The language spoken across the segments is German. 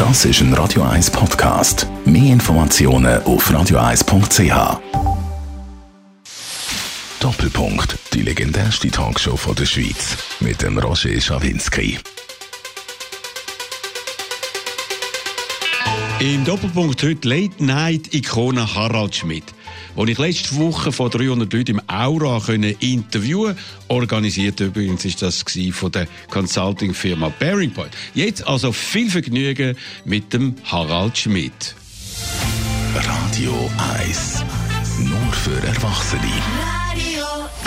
Das ist ein Radio 1 Podcast. Mehr Informationen auf radio1.ch. Doppelpunkt, die legendärste Talkshow von der Schweiz. Mit dem Roger Schawinski. Im Doppelpunkt heute Late-Night-Ikone Harald Schmidt, den ich letzte Woche von 300 Leuten im Aura interviewen konnte. Organisiert übrigens ist das von der Consulting-Firma Bearing Point. Jetzt also viel Vergnügen mit dem Harald Schmidt. Radio 1. Nur für Erwachsene. Radio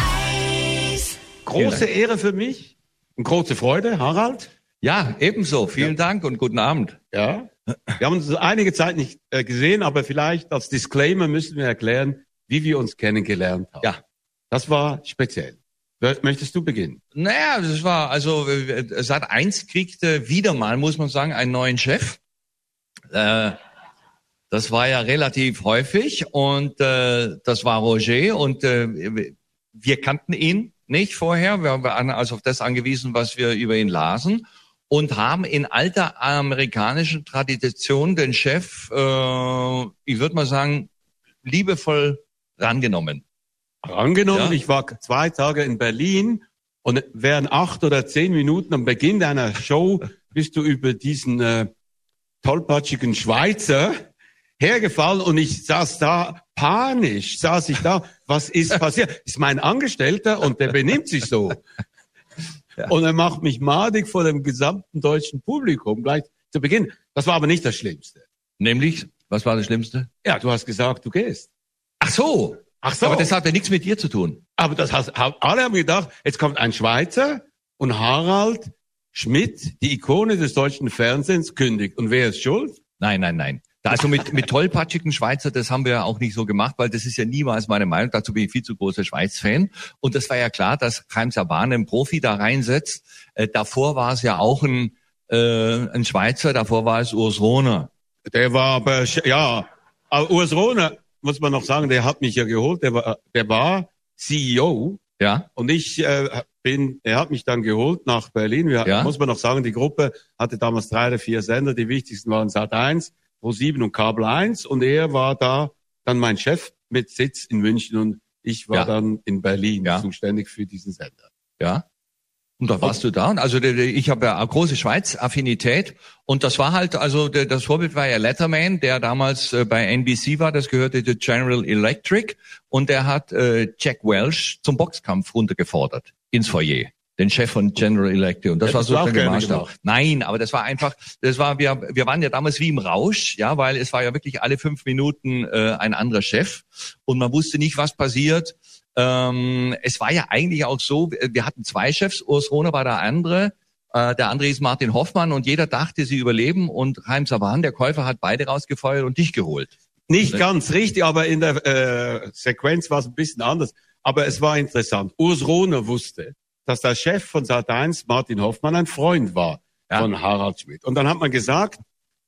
1. Große Ehre für mich und große Freude, Harald. Ja, ebenso. Vielen Dank und guten Abend. Ja. Wir haben uns einige Zeit nicht gesehen, aber vielleicht als Disclaimer müssen wir erklären, wie wir uns kennengelernt haben. Ja. Das war speziell. Möchtest du beginnen? Naja, das war, also Sat.1 kriegte wieder mal, muss man sagen, einen neuen Chef. Das war ja relativ häufig und das war Roger und wir kannten ihn nicht vorher. Wir waren also auf das angewiesen, was wir über ihn lasen. Und haben in alter amerikanischen Tradition den Chef, ich würde mal sagen, liebevoll rangenommen. Ja. Ja. Ich war 2 Tage in Berlin und während 8 oder 10 Minuten am Beginn deiner Show bist du über diesen tollpatschigen Schweizer hergefallen und ich saß da panisch, was ist passiert? Ist mein Angestellter und der benimmt sich so. Ja. Und er macht mich madig vor dem gesamten deutschen Publikum gleich zu Beginn. Das war aber nicht das Schlimmste. Nämlich, was war das Schlimmste? Ja, du hast gesagt, du gehst. Ach so. Aber das hat ja nichts mit dir zu tun. Aber alle haben gedacht, jetzt kommt ein Schweizer und Harald Schmidt, die Ikone des deutschen Fernsehens, kündigt. Und wer ist schuld? Nein. Also mit tollpatschigen Schweizer, das haben wir ja auch nicht so gemacht, weil das ist ja niemals meine Meinung. Dazu bin ich viel zu großer Schweiz-Fan. Und das war ja klar, dass Chaim Saban einen Profi da reinsetzt. Davor war es ja auch ein Schweizer, davor war es Urs Rohner. Der war aber, ja, aber Urs Rohner, muss man noch sagen, der hat mich ja geholt, der war CEO. Ja. Und er hat mich dann geholt nach Berlin. Muss man noch sagen, die Gruppe hatte damals 3 oder 4 Sender, die wichtigsten waren Sat.1, Pro7 und Kabel 1 und er war da dann mein Chef mit Sitz in München und ich war dann in Berlin zuständig für diesen Sender. Ja. Und da warst du da. Und also ich habe ja eine große Schweiz-Affinität und das war halt, also das Vorbild war ja Letterman, der damals bei NBC war, das gehörte zu General Electric und der hat Jack Welch zum Boxkampf runtergefordert ins Foyer. Den Chef von General Electric. Und das war so der Maßstab. Nein, aber wir waren ja damals wie im Rausch, ja, weil es war ja wirklich alle 5 Minuten ein anderer Chef und man wusste nicht, was passiert. Es war ja eigentlich auch so, wir hatten 2 Chefs, Urs Rohner war der andere hieß Martin Hoffmann und jeder dachte, sie überleben und Chaim Saban, der Käufer, hat beide rausgefeuert und dich geholt. Nicht ganz richtig, aber in der Sequenz war es ein bisschen anders. Aber es war interessant. Urs Rohner wusste, dass der Chef von Sat.1, Martin Hoffmann, ein Freund war von Harald Schmidt. Und dann hat man gesagt,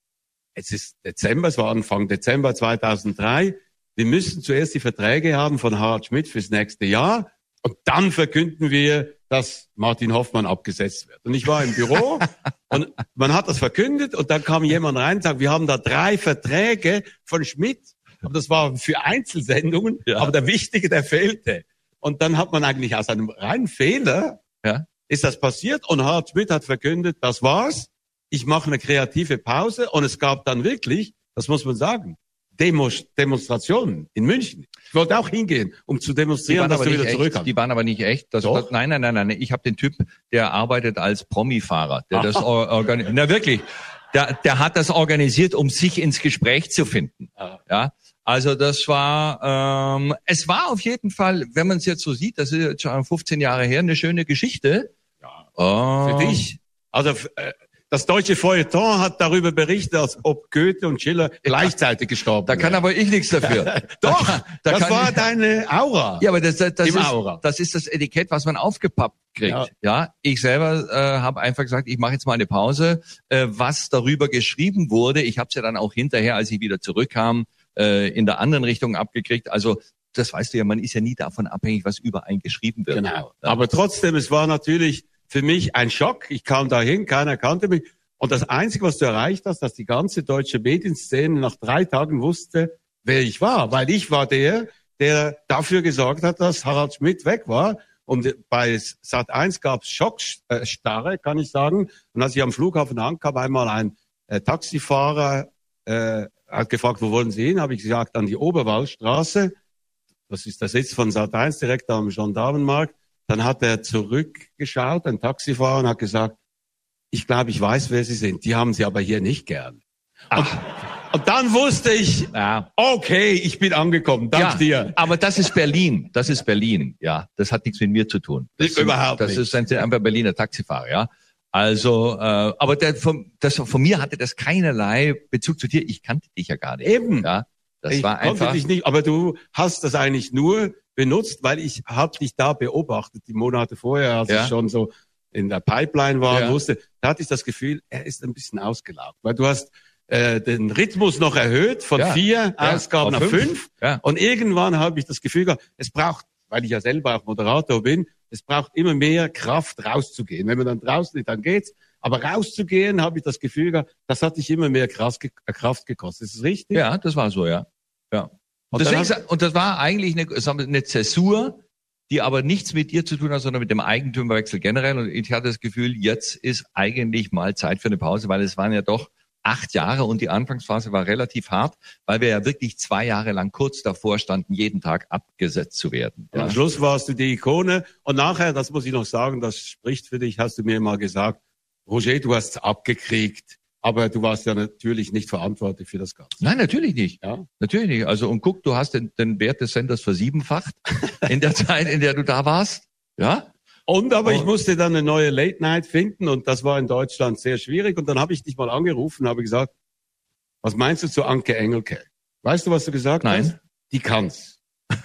es ist Dezember, es war Anfang Dezember 2003, wir müssen zuerst die Verträge haben von Harald Schmidt fürs nächste Jahr und dann verkünden wir, dass Martin Hoffmann abgesetzt wird. Und ich war im Büro und man hat das verkündet und dann kam jemand rein und sagte, wir haben da 3 Verträge von Schmidt. Aber das war für Einzelsendungen, aber der Wichtige, der fehlte. Und dann hat man eigentlich aus einem reinen Fehler, ist das passiert und Harald Schmidt hat verkündet, das war's, ich mache eine kreative Pause und es gab dann wirklich, das muss man sagen, Demonstrationen in München. Ich wollte auch hingehen, um zu demonstrieren, dass du wieder zurückkommst. Die waren aber nicht echt. Nein. Ich habe den Typ, der arbeitet als Promi-Fahrer. Der das wirklich. Der hat das organisiert, um sich ins Gespräch zu finden. Ja. Also das war, es war auf jeden Fall, wenn man es jetzt so sieht, das ist jetzt schon 15 Jahre her, eine schöne Geschichte. Ja, für dich. Also das deutsche Feuilleton hat darüber berichtet, als ob Goethe und Schiller gleichzeitig gestorben Da kann aber ich nichts dafür. Doch, das war deine Aura. Ja, aber das ist das Etikett, was man aufgepappt kriegt. Ja, ich selber habe einfach gesagt, ich mache jetzt mal eine Pause. Was darüber geschrieben wurde, ich habe es ja dann auch hinterher, als ich wieder zurückkam, in der anderen Richtung abgekriegt. Also das weißt du ja, man ist ja nie davon abhängig, was über einen geschrieben wird. Genau. Aber trotzdem, es war natürlich für mich ein Schock. Ich kam dahin, keiner kannte mich. Und das Einzige, was du erreicht hast, dass die ganze deutsche Medienszene nach 3 Tagen wusste, wer ich war. Weil ich war der dafür gesorgt hat, dass Harald Schmidt weg war. Und bei Sat.1 gab es Schockstarre, kann ich sagen. Und als ich am Flughafen ankam, einmal ein Taxifahrer hat gefragt, wo wollen Sie hin? Habe ich gesagt, an die Oberwaldstraße. Das ist der Sitz von Sat.1 direkt am Gendarmenmarkt. Dann hat er zurückgeschaut, ein Taxifahrer, und hat gesagt, ich glaube, ich weiß, wer Sie sind. Die haben Sie aber hier nicht gern. Und dann wusste ich, okay, ich bin angekommen. Dank dir. Aber das ist Berlin. Das ist Berlin. Ja, das hat nichts mit mir zu tun. Überhaupt nicht. Das ist einfach Berliner Taxifahrer, ja. Also, aber von mir hatte das keinerlei Bezug zu dir. Ich kannte dich ja gar nicht. Eben. Ja, das ich war konnte einfach. dich nicht, aber du hast das eigentlich nur benutzt, weil ich habe dich da beobachtet, die Monate vorher, als ich schon so in der Pipeline war und wusste, da hatte ich das Gefühl, er ist ein bisschen ausgelaugt, weil du hast den Rhythmus noch erhöht von 4 Ausgaben auf 5. Ja. Und irgendwann habe ich das Gefühl gehabt, es braucht, weil ich ja selber auch Moderator bin, es braucht immer mehr Kraft rauszugehen. Wenn man dann draußen ist, dann geht's. Aber rauszugehen, habe ich das Gefühl gehabt, das hat dich immer mehr Kraft gekostet. Ist das richtig? Ja, das war so, ja. Und das war eigentlich eine Zäsur, die aber nichts mit dir zu tun hat, sondern mit dem Eigentümerwechsel generell. Und ich hatte das Gefühl, jetzt ist eigentlich mal Zeit für eine Pause, weil es waren ja doch 8 Jahre und die Anfangsphase war relativ hart, weil wir ja wirklich 2 Jahre lang kurz davor standen, jeden Tag abgesetzt zu werden. Ja. Am Schluss warst du die Ikone und nachher, das muss ich noch sagen, das spricht für dich, hast du mir mal gesagt, Roger, du hast es abgekriegt, aber du warst ja natürlich nicht verantwortlich für das Ganze. Nein, natürlich nicht. Ja? Natürlich nicht. Also und guck, du hast den Wert des Senders versiebenfacht in der Zeit, in der du da warst. Ja. Aber ich musste dann eine neue Late Night finden und das war in Deutschland sehr schwierig. Und dann habe ich dich mal angerufen und habe gesagt, was meinst du zu Anke Engelke? Weißt du, was du gesagt hast? Nein. Die kann's.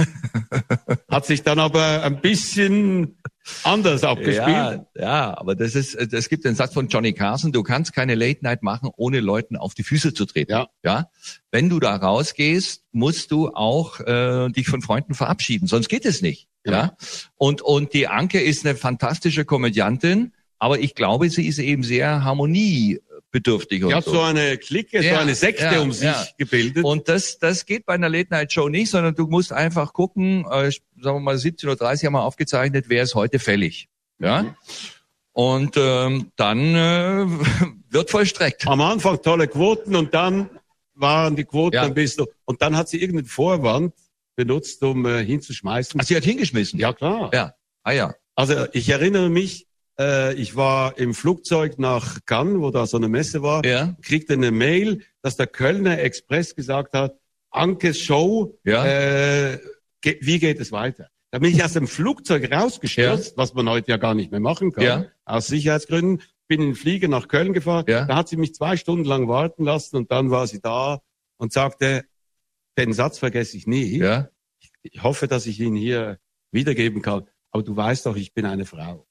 Hat sich dann aber ein bisschen anders abgespielt. Ja, aber es gibt den Satz von Johnny Carson, du kannst keine Late Night machen, ohne Leuten auf die Füße zu treten. Ja. Wenn du da rausgehst, musst du auch dich von Freunden verabschieden, sonst geht es nicht. Ja. Und die Anke ist eine fantastische Komödiantin, aber ich glaube, sie ist eben sehr harmoniebedürftig. Sie hat so eine Clique, so eine Sekte um sich gebildet. Und das geht bei einer Late-Night-Show nicht, sondern du musst einfach gucken, sagen wir mal 17:30 Uhr haben wir aufgezeichnet, wer ist heute fällig. Ja. Und dann wird vollstreckt. Am Anfang tolle Quoten und dann waren die Quoten ein bisschen. Und dann hat sie irgendeinen Vorwand benutzt, um hinzuschmeißen. Ach, sie hat hingeschmissen? Ja, klar. Ja. Also ich erinnere mich, ich war im Flugzeug nach Cannes, wo da so eine Messe war, kriegte eine Mail, dass der Kölner Express gesagt hat, Ankes Show, wie geht es weiter? Da bin ich aus dem Flugzeug rausgestürzt, was man heute ja gar nicht mehr machen kann, aus Sicherheitsgründen, bin in den Flieger nach Köln gefahren, da hat sie mich 2 Stunden lang warten lassen und dann war sie da und sagte, den Satz vergesse ich nie. Ja. Ich hoffe, dass ich ihn hier wiedergeben kann. Aber du weißt doch, ich bin eine Frau.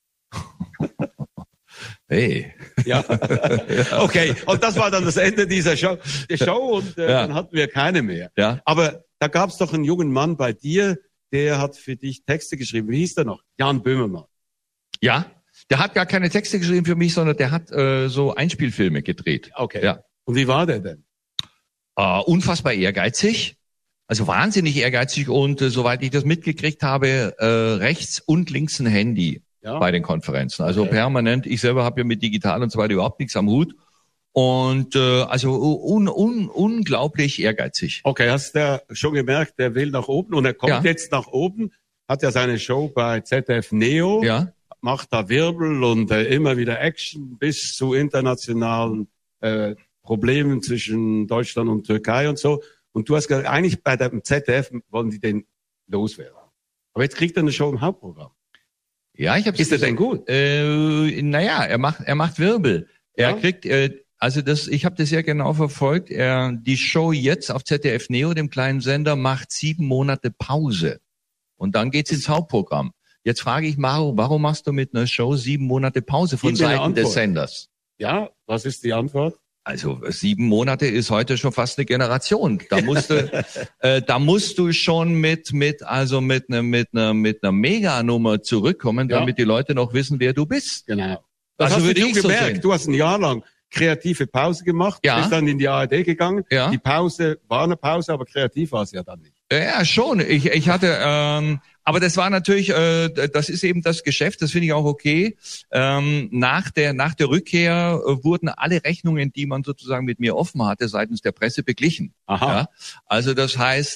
Hey. Ja. Okay. Und das war dann das Ende dieser Show und dann hatten wir keine mehr. Ja. Aber da gab es doch einen jungen Mann bei dir, der hat für dich Texte geschrieben. Wie hieß der noch? Jan Böhmermann. Ja. Der hat gar keine Texte geschrieben für mich, sondern der hat so Einspielfilme gedreht. Okay. Ja. Und wie war der denn? Unfassbar ehrgeizig, also wahnsinnig ehrgeizig und soweit ich das mitgekriegt habe, rechts und links ein Handy bei den Konferenzen. Also permanent, ich selber habe ja mit digital und so weiter überhaupt nichts am Hut und also unglaublich ehrgeizig. Okay, hast du schon gemerkt, der will nach oben und er kommt jetzt nach oben, hat ja seine Show bei ZDF Neo, macht da Wirbel und immer wieder Action bis zu internationalen Problemen zwischen Deutschland und Türkei und so. Und du hast gesagt, eigentlich bei dem ZDF wollen die den loswerden. Aber jetzt kriegt er eine Show im Hauptprogramm. Ja, ich hab's Ist er denn gut? Naja, er macht Wirbel. Er kriegt, ich habe das sehr genau verfolgt. Die Show jetzt auf ZDF Neo, dem kleinen Sender, macht 7 Monate Pause. Und dann geht's ins Hauptprogramm. Jetzt frage ich Maro, warum machst du mit einer Show 7 Monate Pause von Seiten des Senders? Ja, was ist die Antwort? Also 7 Monate ist heute schon fast eine Generation. Da musst du schon mit einer Meganummer zurückkommen, damit die Leute noch wissen, wer du bist. Genau. Das also hast würde du ich so gemerkt. sehen. Du hast ein Jahr lang kreative Pause gemacht, Ja. bist dann in die ARD gegangen. Ja. Die Pause war eine Pause, aber kreativ war sie ja dann nicht. Ja, schon. Ich hatte, aber das war natürlich, das ist eben das Geschäft, das finde ich auch okay. Nach der Rückkehr wurden alle Rechnungen, die man sozusagen mit mir offen hatte, seitens der Presse beglichen. Aha. Ja, also das heißt,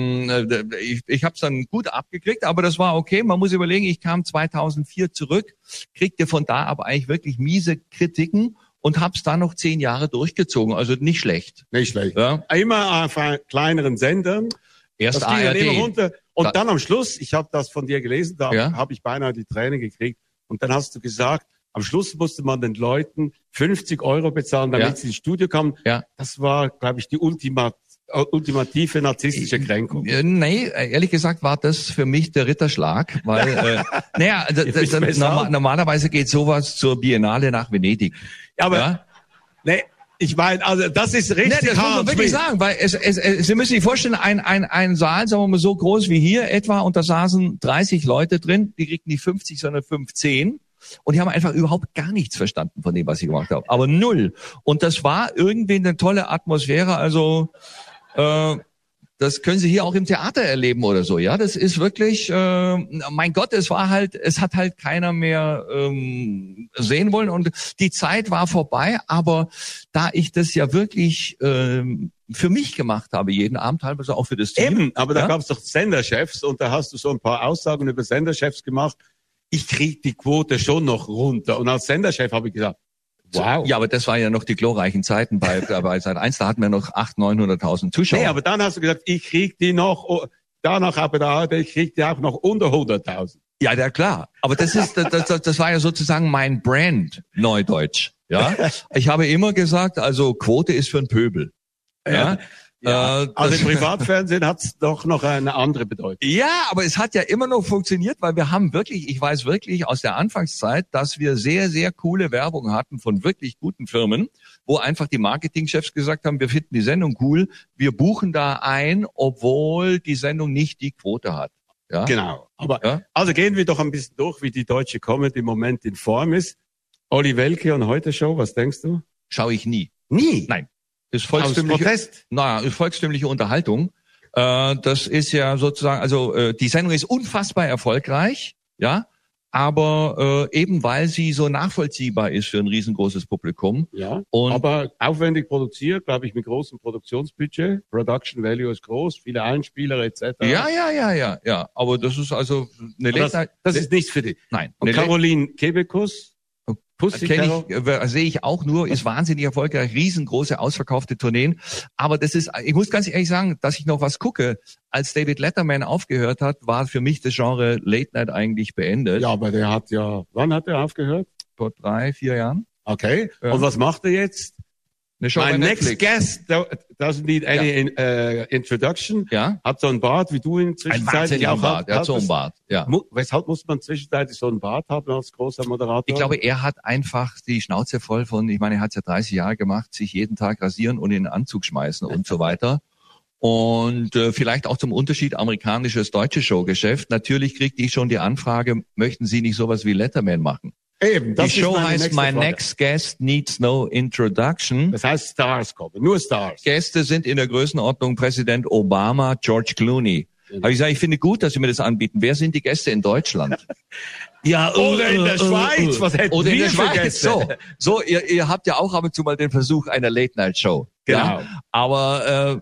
ich habe es dann gut abgekriegt, aber das war okay. Man muss überlegen, ich kam 2004 zurück, kriegte von da aber eigentlich wirklich miese Kritiken und hab's dann noch 10 Jahre durchgezogen. Also nicht schlecht. Nicht schlecht. Ja. Immer auf kleineren Sendern. Erst Das ging dann immer ARD. runter. Und Da- dann am Schluss, ich habe das von dir gelesen, da Ja. habe ich beinahe die Tränen gekriegt. Und dann hast du gesagt, am Schluss musste man den Leuten 50 € bezahlen, damit Ja. sie ins Studio kamen. Ja. Das war, glaube ich, die ultimative narzisstische Kränkung. Nee, ehrlich gesagt war das für mich der Ritterschlag, weil bist besser auf. normalerweise geht sowas zur Biennale nach Venedig. Aber, Ja? nee, ich meine, also das ist Nee, richtig das muss man hart. wirklich sagen, weil Sie müssen sich vorstellen, ein Saal, sagen wir mal so groß wie hier etwa, und da saßen 30 Leute drin, die kriegten nicht 50, sondern 15. Und die haben einfach überhaupt gar nichts verstanden von dem, was ich gemacht habe. Aber null. Und das war irgendwie eine tolle Atmosphäre. Also das können Sie hier auch im Theater erleben oder so. Ja, das ist wirklich, mein Gott, es hat halt keiner mehr sehen wollen. Und die Zeit war vorbei. Aber da ich das ja wirklich für mich gemacht habe, jeden Abend, teilweise auch für das Team. Eben, aber da Ja? gab es doch Senderchefs und da hast du so ein paar Aussagen über Senderchefs gemacht. Ich krieg die Quote schon noch runter. Und als Senderchef habe ich gesagt, wow. Ja, aber das war ja noch die glorreichen Zeiten bei Sat.1. Da hatten wir noch 800.000, 900.000 Zuschauer. Nee, aber dann hast du gesagt, ich krieg die noch, danach aber da, ich krieg die auch noch unter 100.000. Ja, klar. Aber das war ja sozusagen mein Brand, Neudeutsch. Ja, ich habe immer gesagt, also Quote ist für einen Pöbel. Ja. Ja. Also das- im Privatfernsehen hat's doch noch eine andere Bedeutung. Ja, aber es hat ja immer noch funktioniert, weil wir haben wirklich, ich weiß wirklich aus der Anfangszeit, dass wir sehr, sehr coole Werbung hatten von wirklich guten Firmen, wo einfach die Marketingchefs gesagt haben, wir finden die Sendung cool, wir buchen da ein, obwohl die Sendung nicht die Quote hat. Ja? Genau. Aber Ja. also gehen wir doch ein bisschen durch, wie die deutsche Comedy im Moment in Form ist. Olli Welke und Heute Show, was denkst du? Schaue ich nie. Nie. Nein. Ist Aus volkstümliche, Protest. ist volkstümliche Unterhaltung. Das ist ja sozusagen, also die Sendung ist unfassbar erfolgreich, ja, aber eben weil sie so nachvollziehbar ist für ein riesengroßes Publikum. Ja. Und Aber aufwendig produziert, glaube ich, mit großem Produktionsbudget. Production Value ist groß, viele Einspieler etc. ja. Aber das ist also eine Aber das ist nichts für dich. Nein. Und Eine Caroline Kebekus, Pussy Carol. Sehe ich auch nur, ist wahnsinnig erfolgreich, riesengroße ausverkaufte Tourneen. Aber das ist, ich muss ganz ehrlich sagen, dass ich noch was gucke. Als David Letterman aufgehört hat, war für mich das Genre Late Night eigentlich beendet. Ja, aber der hat ja, wann hat er aufgehört? Vor 3-4 Jahren. Okay. Ja. Und was macht er jetzt? Eine Show My bei next Netflix. guest doesn't need any introduction. Ja. Hat so einen Bart, wie du ihn Ein zwischenzeitlich wahnsinniger auch Bart. Er hat so einen hattest. Bart. Ja. Weshalb muss man zwischenzeitlich so einen Bart haben als großer Moderator? Ich glaube, er hat einfach die Schnauze voll von, ich meine, er hat es ja 30 Jahre gemacht, sich jeden Tag rasieren und in den Anzug schmeißen und so weiter. Und vielleicht auch zum Unterschied amerikanisches deutsche Showgeschäft. Natürlich kriegte ich schon die Anfrage, möchten Sie nicht sowas wie Letterman machen? Eben, das Die ist Show meine heißt nächste My Frage. Next Guest Needs No Introduction. Das heißt Stars kommen, nur Stars. Gäste sind in der Größenordnung Präsident Obama, George Clooney. Habe ich gesagt, ich finde gut, dass Sie mir das anbieten. Wer sind die Gäste in Deutschland? Ja, Oder in der Schweiz, was hätten Oder in wir der für Schweiz. Gäste? So, ihr habt ja auch ab und zu mal den Versuch einer Late-Night-Show. Genau. Ja? Aber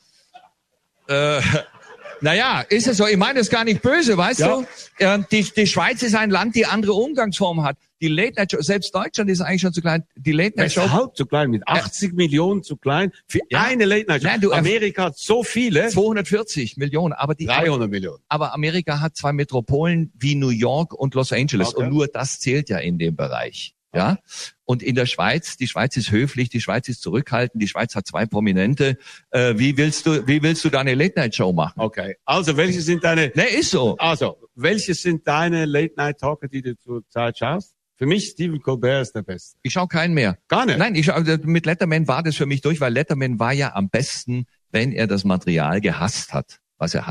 naja, ist es so. Ich meine das gar nicht böse, weißt Ja. du? Die Schweiz ist ein Land, die andere Umgangsformen hat. Die Late-Night-Show, selbst Deutschland ist eigentlich schon zu klein. Die Late-Night-Show, Weshalb zu klein? Mit 80 Millionen zu klein? Für Ja. eine Late Night Nein, du- Show. Amerika hat so viele. 240 Millionen. Aber 300 Millionen. aber Amerika hat 2 Metropolen wie New York und Los Angeles. Okay. Und nur das zählt ja in dem Bereich. Ja. Und in der Schweiz, die Schweiz ist höflich, die Schweiz ist zurückhaltend, die Schweiz hat 2 Prominente. Wie willst du deine Late-Night-Show machen? Okay. Also, welche sind deine, Ne, ist so. welche sind deine Late Night Talker, die du zurzeit schaust? Für mich Stephen Colbert ist der Beste. Ich schaue keinen mehr. Gar nicht. Nein, mit Letterman war das für mich durch, weil Letterman war ja am besten, wenn er das Material gehasst hat, was er hatte.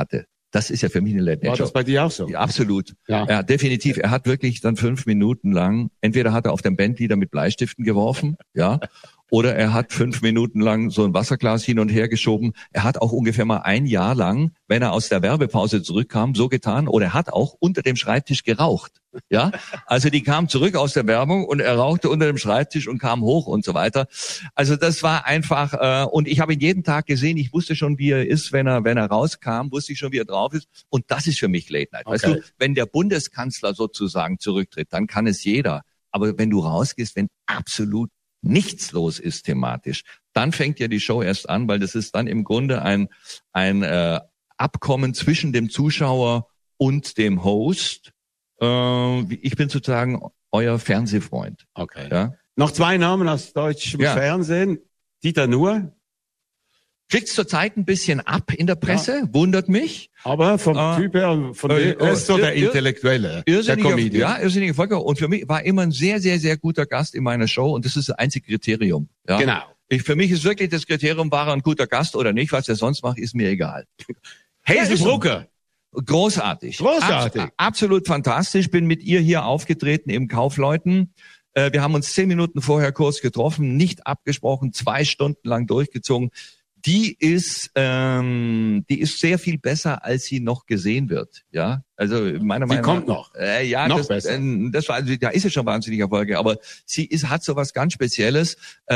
Das ist ja für mich eine Late War Night Show. das bei dir auch so? Ja, absolut. Ja. Ja, definitiv. Er hat wirklich dann 5 Minuten lang, entweder hat er auf dem Bandleader mit Bleistiften geworfen, ja, oder er hat 5 Minuten lang so ein Wasserglas hin und her geschoben. Er hat auch ungefähr mal 1 Jahr lang, wenn er aus der Werbepause zurückkam, so getan, oder er hat auch unter dem Schreibtisch geraucht. Ja, also die kamen zurück aus der Werbung und er rauchte unter dem Schreibtisch und kam hoch und so weiter. Also das war einfach, und ich habe ihn jeden Tag gesehen. Ich wusste schon, wie er ist, wenn er rauskam, wusste ich schon, wie er drauf ist. Und das ist für mich Late Night. Okay. Weißt du, wenn der Bundeskanzler sozusagen zurücktritt, dann kann es jeder. Aber wenn du rausgehst, wenn absolut nichts los ist thematisch, dann fängt ja die Show erst an, weil das ist dann im Grunde ein Abkommen zwischen dem Zuschauer und dem Host. Ich bin sozusagen euer Fernsehfreund. Okay. Ja? Noch 2 Namen aus deutschem Ja. Fernsehen. Dieter Nuhr, Kriegt's zurzeit ein bisschen ab in der Presse, wundert mich. aber vom Typ her, von er ist so der Intellektuelle, der Comedian. Ja, irrsinniger Volker. Und für mich war immer ein sehr, sehr, sehr guter Gast in meiner Show. Und das ist das einzige Kriterium. Ja? Genau. Für mich ist wirklich das Kriterium, war er ein guter Gast oder nicht. Was er sonst macht, ist mir egal. Hazel Brugger. Großartig. Großartig. Absolut fantastisch. Bin mit ihr hier aufgetreten im Kaufleuten. Wir haben uns 10 Minuten vorher kurz getroffen, nicht abgesprochen, 2 Stunden lang durchgezogen. Die ist sehr viel besser, als sie noch gesehen wird. Ja, also meiner Meinung nach. kommt noch. Ja, Noch das, besser. Das war, also, da ist es schon wahnsinnig erfolgreich. Aber sie hat so was ganz Spezielles.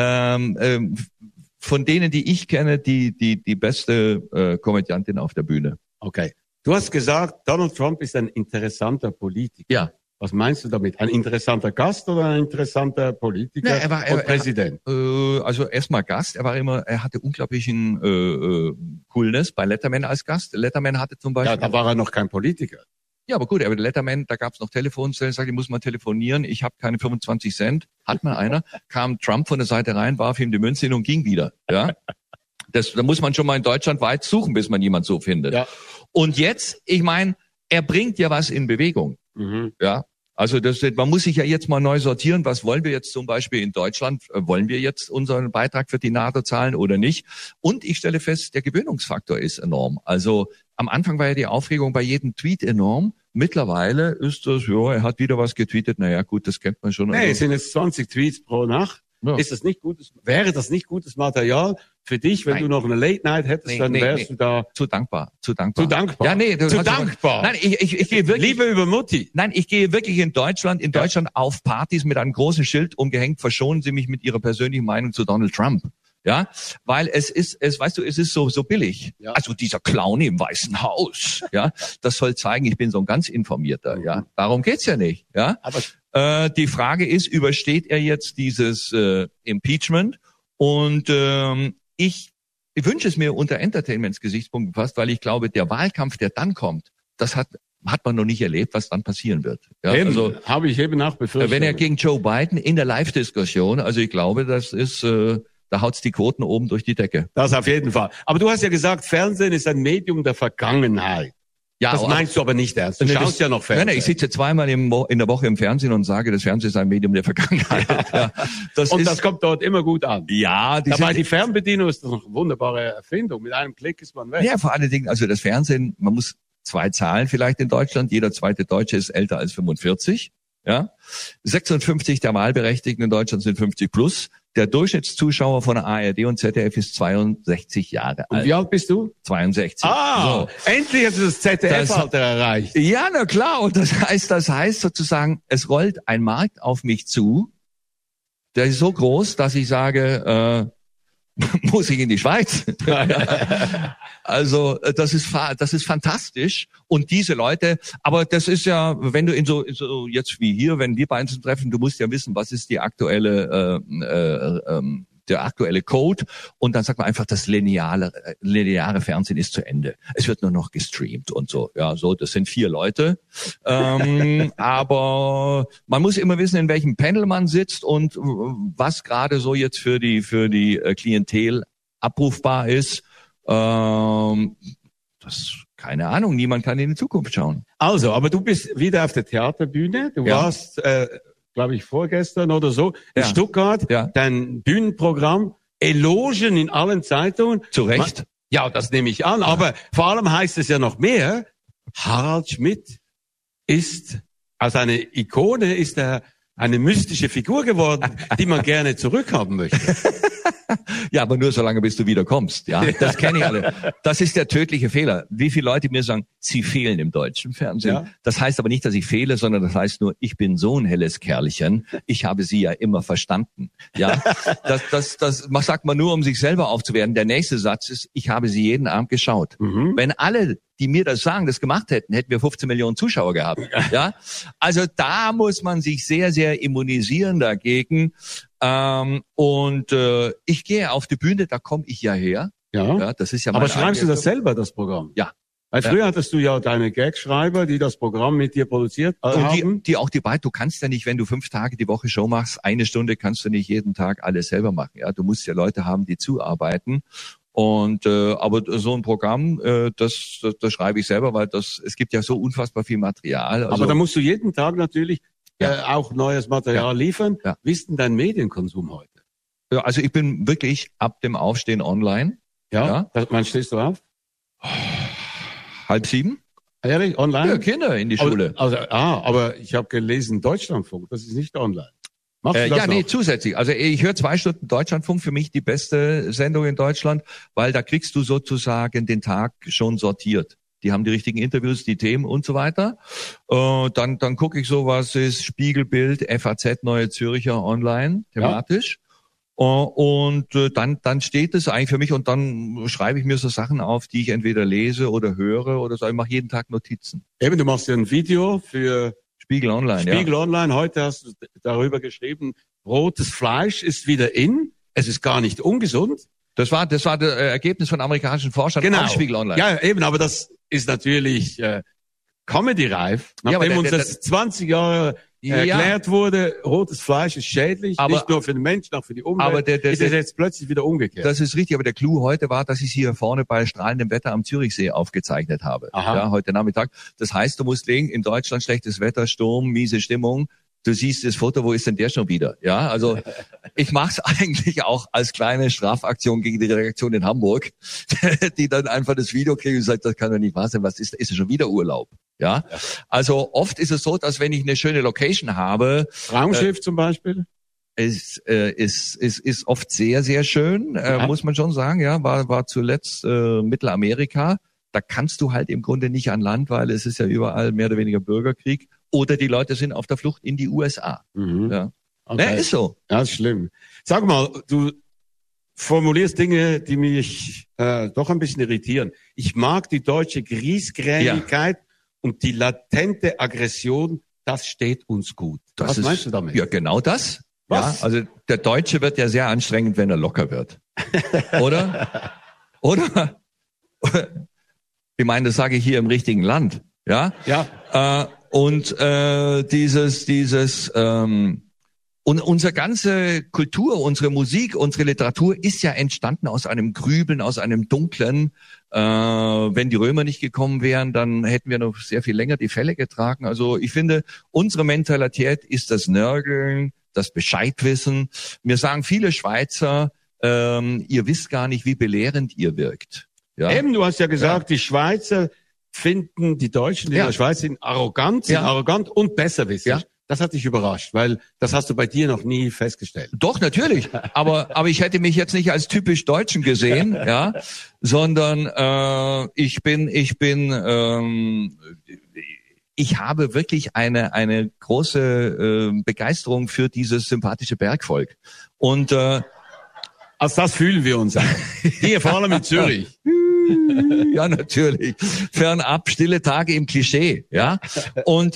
Von denen, die ich kenne, die beste Komödiantin auf der Bühne. Okay. Du hast gesagt, Donald Trump ist ein interessanter Politiker. Ja. Was meinst du damit? Ein interessanter Gast oder ein interessanter Politiker Na, er war- und Präsident? Also erstmal Gast. Er hatte unglaublichen Coolness bei Letterman als Gast. Letterman hatte zum Beispiel. Ja, da war er noch kein Politiker. Ja, aber gut, aber Letterman, da gab's noch Telefonzellen, sagte, ich muss mal telefonieren, ich habe keine 25 Cent. Hat mal einer, kam Trump von der Seite rein, warf ihm die Münze hin und ging wieder. Ja, da muss man schon mal in Deutschland weit suchen, bis man jemand so findet. Ja. Und jetzt, ich meine, er bringt ja was in Bewegung. Mhm. Ja, also man muss sich ja jetzt mal neu sortieren. Was wollen wir jetzt zum Beispiel in Deutschland? Wollen wir jetzt unseren Beitrag für die NATO zahlen oder nicht? Und ich stelle fest, der Gewöhnungsfaktor ist enorm. Also am Anfang war ja die Aufregung bei jedem Tweet enorm. Mittlerweile ist das, ja, er hat wieder was getweetet. Naja, gut, das kennt man schon. Nee, es sind jetzt 20 Tweets pro Nacht. Ja. Wäre das nicht gutes Material für dich, wenn Nein. du noch eine Late Night hättest, dann wärst du da zu dankbar. zu dankbar. Ja, nee, zu dankbar. Nein, ich gehe wirklich. Liebe über Mutti. Nein, ich gehe wirklich in Deutschland auf Partys mit einem großen Schild umgehängt. Verschonen Sie mich mit Ihrer persönlichen Meinung zu Donald Trump. Ja, weil es ist so billig. Ja. Also dieser Clown im Weißen Haus. Ja, das soll zeigen, ich bin so ein ganz informierter. Ja, darum geht's ja nicht. Ja, Aber die Frage ist, übersteht er jetzt dieses Impeachment? Und ich wünsche es mir unter Entertainments-Gesichtspunkten fast, weil ich glaube, der Wahlkampf, der dann kommt, das hat man noch nicht erlebt, was dann passieren wird. Ja, eben, also habe ich eben auch befürchtet. wenn er gegen Joe Biden in der Live-Diskussion, also ich glaube, das ist, da haut's die Quoten oben durch die Decke. Das auf jeden Fall. Aber du hast ja gesagt, Fernsehen ist ein Medium der Vergangenheit. Ja, Das meinst du aber nicht ernst. Du schaust ja noch Fernsehen. Nein, ich sitze 2-mal in der Woche im Fernsehen und sage, das Fernsehen ist ein Medium der Vergangenheit. Ja, Und das kommt dort immer gut an. ja, Dabei die Fernbedienung ist doch eine wunderbare Erfindung. Mit einem Klick ist man weg. ja, vor allen Dingen, also das Fernsehen, man muss 2 Zahlen vielleicht in Deutschland. Jeder zweite Deutsche ist älter als 45. Ja, 56 der Wahlberechtigten in Deutschland sind 50 plus. Der Durchschnittszuschauer von der ARD und ZDF ist 62 Jahre Und alt. wie alt bist du? 62. Ah, endlich hast du das ZDF-Alter erreicht. Ja, na klar. Und das heißt sozusagen, es rollt ein Markt auf mich zu, der ist so groß, dass ich sage, muss ich in die Schweiz? Also das ist fantastisch. Und diese Leute, aber das ist ja, wenn du in so jetzt wie hier, wenn wir beiden uns treffen, du musst ja wissen, was ist die aktuelle der aktuelle Code, und dann sagt man einfach, das lineare Fernsehen ist zu Ende. Es wird nur noch gestreamt und so. Ja, so, das sind 4 Leute. Aber man muss immer wissen, in welchem Panel man sitzt und was gerade so jetzt für die Klientel abrufbar ist. Keine Ahnung, niemand kann in die Zukunft schauen. Also, aber du bist wieder auf der Theaterbühne. Du Ja. warst, glaube ich, vorgestern oder so in Ja. Stuttgart. Ja. Dein Bühnenprogramm, Elogen in allen Zeitungen. Zu Recht. Ja, das nehme ich an. Aber vor allem heißt es ja noch mehr. Harald Schmidt ist, als eine Ikone, ist er eine mystische Figur geworden, die man gerne zurückhaben möchte. Ja, aber nur so lange, bis du wieder kommst. Ja, das kenne ich alle. Das ist der tödliche Fehler. Wie viele Leute mir sagen, sie fehlen im deutschen Fernsehen. Ja. Das heißt aber nicht, dass ich fehle, sondern das heißt nur, ich bin so ein helles Kerlchen. Ich habe sie ja immer verstanden. Ja, das sagt man nur, um sich selber aufzuwerten. Der nächste Satz ist, ich habe sie jeden Abend geschaut. Wenn alle, die mir das sagen, das gemacht hätten, hätten wir 15 Millionen Zuschauer gehabt. Ja, also da muss man sich sehr, sehr immunisieren dagegen. Ich gehe auf die Bühne, da komme ich ja her. Ja, das ist ja Aber schreibst du das selber, das Programm? Ja. Weil früher hattest du ja deine Gagschreiber, die das Programm mit dir produziert haben. Und die auch die beiden, du kannst ja nicht, wenn du 5 Tage die Woche Show machst, 1 Stunde kannst du nicht jeden Tag alles selber machen. Ja, du musst ja Leute haben, die zuarbeiten. Und aber so ein Programm, das schreibe ich selber, weil es gibt ja so unfassbar viel Material. Also, aber da musst du jeden Tag natürlich auch neues Material liefern. Ja. Wie ist denn dein Medienkonsum heute? ja, also ich bin wirklich ab dem Aufstehen online. Ja. Wann stehst du auf? 6:30. Ehrlich? Online? Ja, Kinder in die Schule. Aber ich habe gelesen, Deutschlandfunk, das ist nicht online. Machst du das noch? Zusätzlich. Also ich höre 2 Stunden Deutschlandfunk, für mich die beste Sendung in Deutschland, weil da kriegst du sozusagen den Tag schon sortiert. Die haben die richtigen Interviews, die Themen und so weiter. Dann gucke ich so, was ist Spiegelbild, FAZ, Neue Zürcher online, thematisch. Dann steht es eigentlich für mich und dann schreibe ich mir so Sachen auf, die ich entweder lese oder höre oder so. Ich mache jeden Tag Notizen. Eben, du machst ja ein Video für Spiegel Online, Spiegel Online. Heute hast du darüber geschrieben, rotes Fleisch ist wieder in. Es ist gar nicht ungesund. Das war das Ergebnis von amerikanischen Forschern Genau. auf Spiegel Online. Ja, eben, aber das ist natürlich Comedy-reif. Nachdem uns das 20 Jahre erklärt wurde, rotes Fleisch ist schädlich, nicht nur für den Menschen, auch für die Umwelt, aber ist es jetzt plötzlich wieder umgekehrt. Das ist richtig, aber der Clou heute war, dass ich hier vorne bei strahlendem Wetter am Zürichsee aufgezeichnet habe. Aha. Ja, heute Nachmittag. Das heißt, du musst legen, in Deutschland schlechtes Wetter, Sturm, miese Stimmung. Du siehst das Foto, wo ist denn der schon wieder? Ja, also ich mache es eigentlich auch als kleine Strafaktion gegen die Redaktion in Hamburg, die dann einfach das Video kriegen und sagt, das kann doch nicht wahr sein, was ist es schon wieder Urlaub? Ja, also oft ist es so, dass wenn ich eine schöne Location habe, Raumschiff zum Beispiel? ist oft sehr, sehr schön, muss man schon sagen. Ja, war zuletzt Mittelamerika. Da kannst du halt im Grunde nicht an Land, weil es ist ja überall mehr oder weniger Bürgerkrieg. Oder die Leute sind auf der Flucht in die USA. Ja. Okay. Ja, ist so. Ja, ist schlimm. Sag mal, du formulierst Dinge, die mich doch ein bisschen irritieren. Ich mag die deutsche Griesgrämigkeit und die latente Aggression, das steht uns gut. Was meinst du damit? Ja, genau das. Was? Ja, also der Deutsche wird ja sehr anstrengend, wenn er locker wird. Oder? Ich meine, das sage ich hier im richtigen Land. Ja. Ja. Und unsere ganze Kultur, unsere Musik, unsere Literatur ist ja entstanden aus einem Grübeln, aus einem Dunklen. Wenn die Römer nicht gekommen wären, dann hätten wir noch sehr viel länger die Felle getragen. Also ich finde, unsere Mentalität ist das Nörgeln, das Bescheidwissen. Mir sagen viele Schweizer, ihr wisst gar nicht, wie belehrend ihr wirkt. Ja? Eben, du hast ja gesagt, die Schweizer finden die Deutschen, die in der Schweiz sind arrogant und besserwissig. Ja. Das hat dich überrascht, weil das hast du bei dir noch nie festgestellt. Doch, natürlich. Aber ich hätte mich jetzt nicht als typisch Deutschen gesehen, ja, sondern ich habe wirklich eine große Begeisterung für dieses sympathische Bergvolk. Und Als das fühlen wir uns. Hier, vor allem in Zürich. ja, natürlich. Fernab stille Tage im Klischee, ja. Und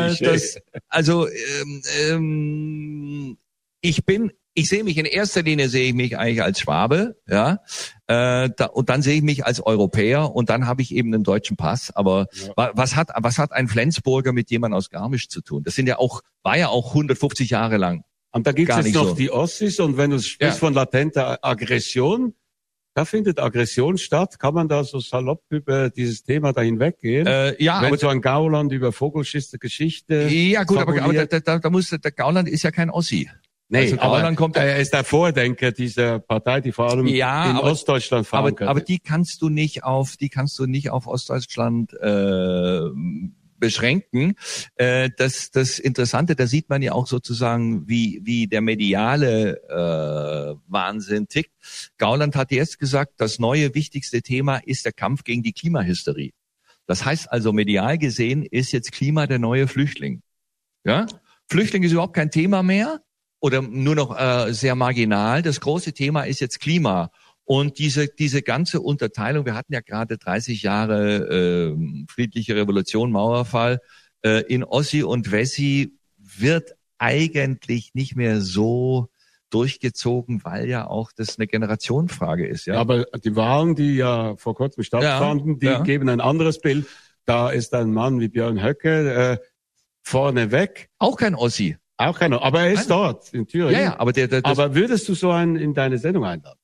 ich sehe mich in erster Linie eigentlich als Schwabe, ja. Und dann sehe ich mich als Europäer und dann habe ich eben einen deutschen Pass. Aber was hat ein Flensburger mit jemandem aus Garmisch zu tun? Das war ja auch 150 Jahre lang. Und da gibt es jetzt noch so. die Ossis und wenn du sprichst von latenter Aggression, da findet Aggression statt. Kann man da so salopp über dieses Thema dahin weggehen? Wenn so ein Gauland über Vogelschiss der Geschichte ja gut, aber fabuliert. der Gauland ist ja kein Ossi. Nee, Also Gauland kommt er ist der Vordenker dieser Partei, die vor allem in Ostdeutschland verankert aber ist. die kannst du nicht auf Ostdeutschland beschränken. Das Interessante, da sieht man ja auch sozusagen, wie der mediale Wahnsinn tickt. Gauland hat jetzt gesagt, das neue wichtigste Thema ist der Kampf gegen die Klimahysterie. Das heißt also, medial gesehen ist jetzt Klima der neue Flüchtling. Ja? Flüchtling ist überhaupt kein Thema mehr oder nur noch sehr marginal. Das große Thema ist jetzt Klima. Und diese ganze Unterteilung, wir hatten ja gerade 30 Jahre friedliche Revolution, Mauerfall, in Ossi und Wessi wird eigentlich nicht mehr so durchgezogen, weil ja auch das eine Generationenfrage ist. Ja, aber die Wahlen, die ja vor kurzem stattfanden, die geben ein anderes Bild. Da ist ein Mann wie Björn Höcke vorne weg. Auch kein Ossi. Auch keiner, aber er ist dort in Thüringen. Ja, aber aber würdest du so einen in deine Sendung einladen?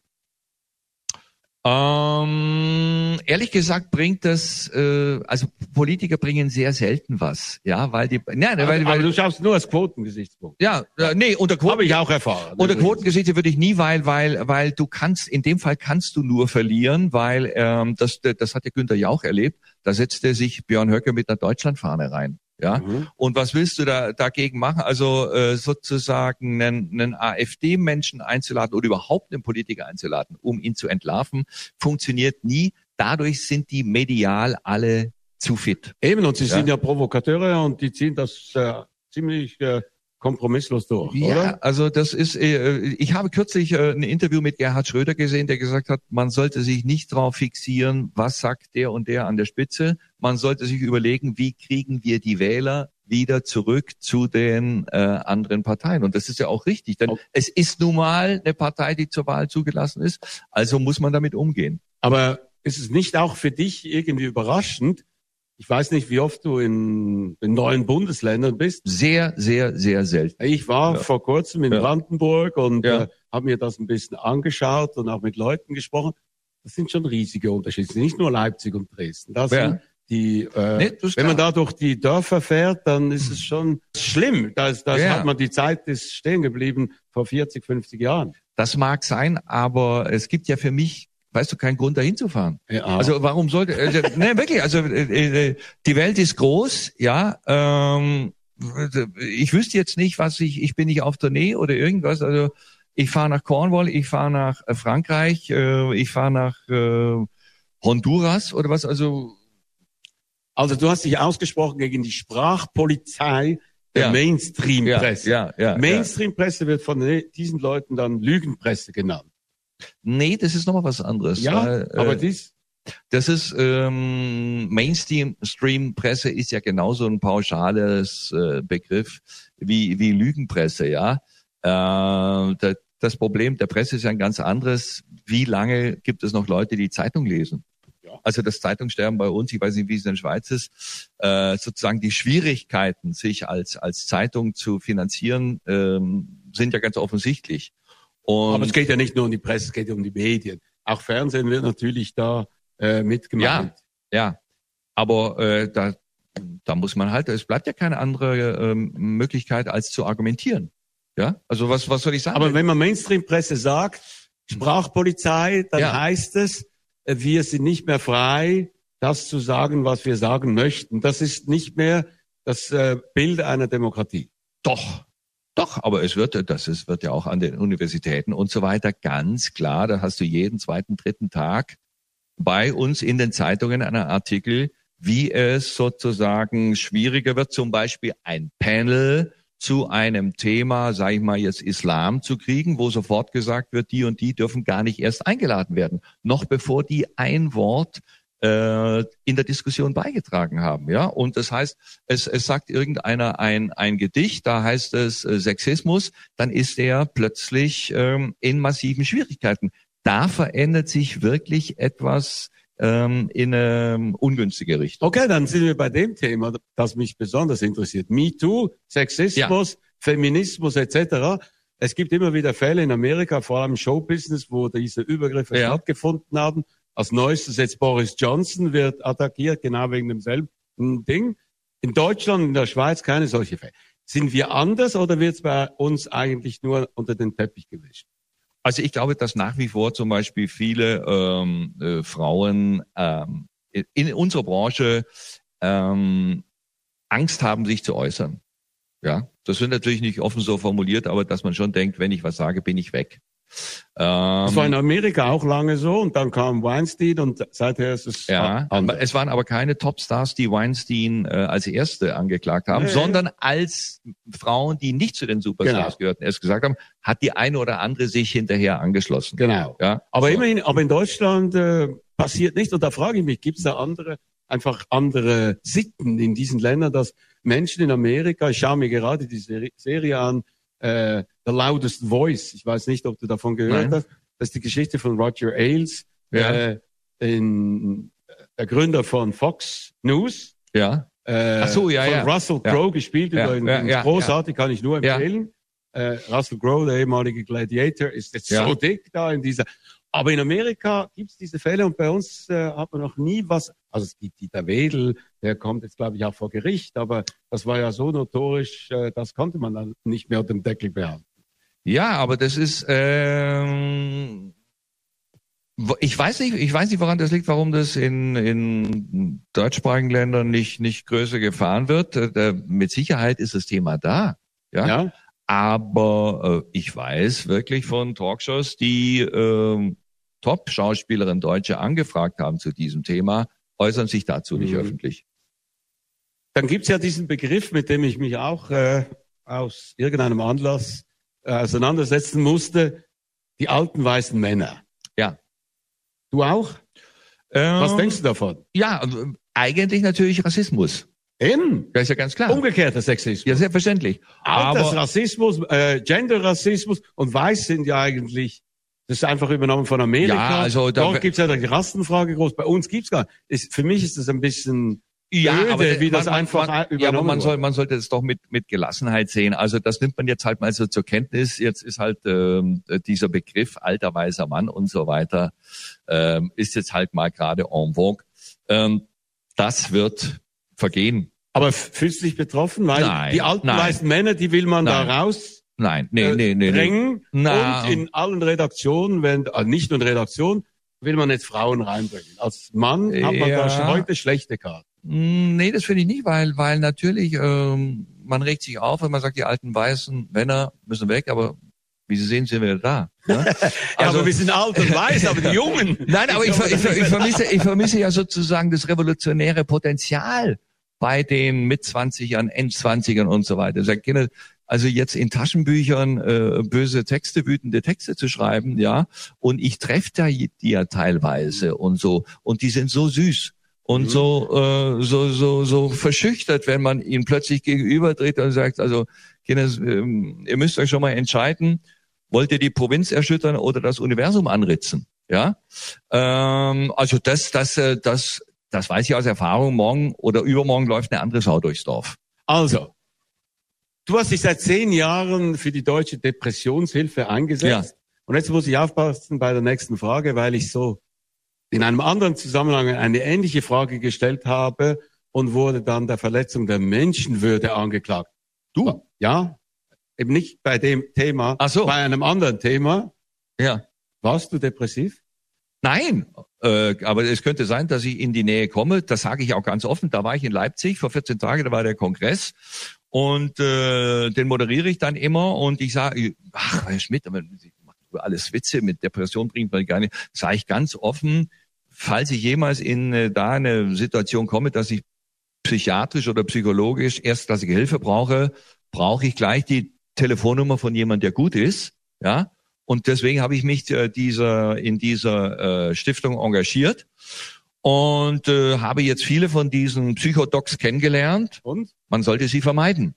Ehrlich gesagt bringt das, also Politiker bringen sehr selten was, ja, weil aber du schaust nur als Quotengesichtspunkt. Ja, nee, unter Quoten habe ich auch erfahren. Unter Quotengesichter würde ich nie, weil du kannst, in dem Fall kannst du nur verlieren, weil das hat der Günther Jauch erlebt, da setzte sich Björn Höcke mit einer Deutschlandfahne rein. Ja, und was willst du dagegen machen? Also sozusagen einen AfD-Menschen einzuladen oder überhaupt einen Politiker einzuladen, um ihn zu entlarven, funktioniert nie. Dadurch sind die medial alle zu fit. Eben, und sie sind ja Provokateure und die ziehen das ziemlich kompromisslos durch, ja, oder? Also das ist, ich habe kürzlich ein Interview mit Gerhard Schröder gesehen, der gesagt hat, man sollte sich nicht darauf fixieren, was sagt der und der an der Spitze. Man sollte sich überlegen, wie kriegen wir die Wähler wieder zurück zu den anderen Parteien. Und das ist ja auch richtig, denn es ist nun mal eine Partei, die zur Wahl zugelassen ist. Also muss man damit umgehen. Aber ist es nicht auch für dich irgendwie überraschend? Ich weiß nicht, wie oft du in neuen Bundesländern bist. Sehr, sehr, sehr selten. Ich war vor kurzem in Brandenburg und habe mir das ein bisschen angeschaut und auch mit Leuten gesprochen. Das sind schon riesige Unterschiede. Nicht nur Leipzig und Dresden. Das sind die, wenn man da durch die Dörfer fährt, dann ist es schon schlimm. Das hat man, die Zeit ist stehen geblieben vor 40, 50 Jahren. Das mag sein, aber es gibt ja für mich, weißt du, keinen Grund, da hinzufahren. Ja. Also warum sollte, wirklich, also die Welt ist groß, ja. Ich wüsste jetzt nicht, ich bin nicht auf Tournee oder irgendwas. Also ich fahre nach Cornwall, ich fahre nach Frankreich, ich fahre nach Honduras oder was. Also du hast dich ausgesprochen gegen die Sprachpolizei der Mainstream-Presse. Mainstream-Presse wird von diesen Leuten dann Lügenpresse genannt. Nee, das ist nochmal was anderes. Ja, aber das ist Mainstream-Presse ist ja genauso ein pauschales Begriff wie Lügenpresse, ja. Das Problem der Presse ist ja ein ganz anderes. Wie lange gibt es noch Leute, die Zeitung lesen? Ja. Also das Zeitungssterben bei uns, ich weiß nicht, wie es in der Schweiz ist, sozusagen die Schwierigkeiten, sich als Zeitung zu finanzieren, sind ja ganz offensichtlich. Aber es geht ja nicht nur um die Presse, es geht ja um die Medien. Auch Fernsehen wird natürlich da mitgemacht. Ja. Aber da muss man halt, es bleibt ja keine andere Möglichkeit, als zu argumentieren. Ja, also was soll ich sagen? Aber wenn man Mainstream-Presse sagt, Sprachpolizei, dann heißt es, wir sind nicht mehr frei, das zu sagen, was wir sagen möchten. Das ist nicht mehr das Bild einer Demokratie. Doch, aber es wird ja auch an den Universitäten und so weiter ganz klar, da hast du jeden zweiten, dritten Tag bei uns in den Zeitungen einen Artikel, wie es sozusagen schwieriger wird, zum Beispiel ein Panel zu einem Thema, sage ich mal jetzt Islam zu kriegen, wo sofort gesagt wird, die und die dürfen gar nicht erst eingeladen werden, noch bevor die ein Wort in der Diskussion beigetragen haben, ja. Und das heißt, es sagt irgendeiner ein Gedicht, da heißt es Sexismus, dann ist er plötzlich in massiven Schwierigkeiten. Da verändert sich wirklich etwas in eine ungünstige Richtung. Okay, dann sind wir bei dem Thema, das mich besonders interessiert. MeToo, Sexismus, Feminismus etc. Es gibt immer wieder Fälle in Amerika, vor allem im Showbusiness, wo diese Übergriffe stattgefunden haben. Als neuestes jetzt Boris Johnson wird attackiert, genau wegen demselben Ding. In Deutschland, in der Schweiz keine solche Fälle. Sind wir anders oder wird es bei uns eigentlich nur unter den Teppich gewischt? Also ich glaube, dass nach wie vor zum Beispiel viele Frauen in unserer Branche Angst haben, sich zu äußern. Ja, das wird natürlich nicht offen so formuliert, aber dass man schon denkt, wenn ich was sage, bin ich weg. Das war in Amerika auch lange so und dann kam Weinstein und seither ist es anders. Es waren aber keine Topstars, die Weinstein als Erste angeklagt haben, sondern als Frauen, die nicht zu den Superstars gehörten, erst gesagt haben, hat die eine oder andere sich hinterher angeschlossen. Genau. Ja, aber so. Immerhin, aber in Deutschland passiert nicht und da frage ich mich, gibt es da andere Sitten in diesen Ländern, dass Menschen in Amerika, ich schaue mir gerade die Serie an, The Loudest Voice. Ich weiß nicht, ob du davon gehört hast. Das ist die Geschichte von Roger Ailes, der Gründer von Fox News. Ja. Ach so, von Russell Crowe gespielt. Großartig, kann ich nur empfehlen. Russell Crowe, der ehemalige Gladiator, ist jetzt so dick da in dieser. Aber in Amerika gibt's diese Fälle und bei uns hat man noch nie was. Also es gibt Dieter Wedel, der kommt jetzt, glaube ich, auch vor Gericht, aber das war ja so notorisch, das konnte man dann nicht mehr unter dem Deckel behalten. Ja, aber das ist, ich weiß nicht, woran das liegt, warum das in deutschsprachigen Ländern nicht größer gefahren wird. Mit Sicherheit ist das Thema da, ja. Aber ich weiß wirklich von Talkshows, die Top-Schauspielerinnen Deutsche angefragt haben zu diesem Thema, äußern sich dazu nicht öffentlich. Dann gibt's ja diesen Begriff, mit dem ich mich auch aus irgendeinem Anlass auseinandersetzen musste, die alten weißen Männer. Ja. Du auch? Was denkst du davon? Ja, eigentlich natürlich Rassismus. Eben. Das ist ja ganz klar. Umgekehrter Sexismus. Ja, selbstverständlich. Altersrassismus, Genderrassismus und Weiß sind ja eigentlich, das ist einfach übernommen von Amerika. Ja, also dort gibt's ja die Rastenfrage groß. Bei uns gibt's gar nicht. Für mich ist das ein bisschen öde, wie das einfach übernommen wird. Man sollte es doch mit Gelassenheit sehen. Also das nimmt man jetzt halt mal so zur Kenntnis. Jetzt ist halt dieser Begriff alter weißer Mann und so weiter ist jetzt halt mal gerade en vogue. Das wird vergehen. Aber fühlst du dich betroffen? Weil die alten weißen Männer, die will man da raus drängen. Und in allen Redaktionen, nicht nur in Redaktionen, will man jetzt Frauen reinbringen. Als Mann hat man da schon heute schlechte Karten. Nee, das finde ich nicht, weil natürlich man regt sich auf, wenn man sagt, die alten weißen Männer müssen weg, aber wie Sie sehen, sind wir da. Ne? Also, aber wir sind alt und weiß, aber die Jungen. Nein, aber ich vermisse ja sozusagen das revolutionäre Potenzial bei den Mitzwanzigern, Endzwanzigern und so weiter. Also jetzt in Taschenbüchern böse Texte, wütende Texte zu schreiben, ja, und ich treffe die ja teilweise und so, und die sind so süß und so verschüchtert, wenn man ihnen plötzlich gegenübertritt und sagt, also Kinder, ihr müsst euch schon mal entscheiden, wollt ihr die Provinz erschüttern oder das Universum anritzen, ja? Also das weiß ich aus Erfahrung. Morgen oder übermorgen läuft eine andere Sau durchs Dorf. Also, du hast dich seit 10 Jahren für die Deutsche Depressionshilfe eingesetzt. Ja. Und jetzt muss ich aufpassen bei der nächsten Frage, weil ich so in einem anderen Zusammenhang eine ähnliche Frage gestellt habe und wurde dann der Verletzung der Menschenwürde angeklagt. Du? Ja, eben nicht bei dem Thema, bei einem anderen Thema. Ja. Warst du depressiv? Nein, aber es könnte sein, dass ich in die Nähe komme. Das sage ich auch ganz offen. Da war ich in Leipzig vor 14 Tagen, da war der Kongress und den moderiere ich dann immer und ich sage, ach, Herr Schmidt, aber Sie machen über alles Witze, mit Depression bringt man gar nicht. Sage ich ganz offen, falls ich jemals in da eine Situation komme, dass ich psychiatrisch oder psychologisch erstklassige Hilfe brauche ich gleich die Telefonnummer von jemand, der gut ist, ja. Und deswegen habe ich mich in dieser Stiftung engagiert und habe jetzt viele von diesen Psychodocs kennengelernt. Und? Man sollte sie vermeiden.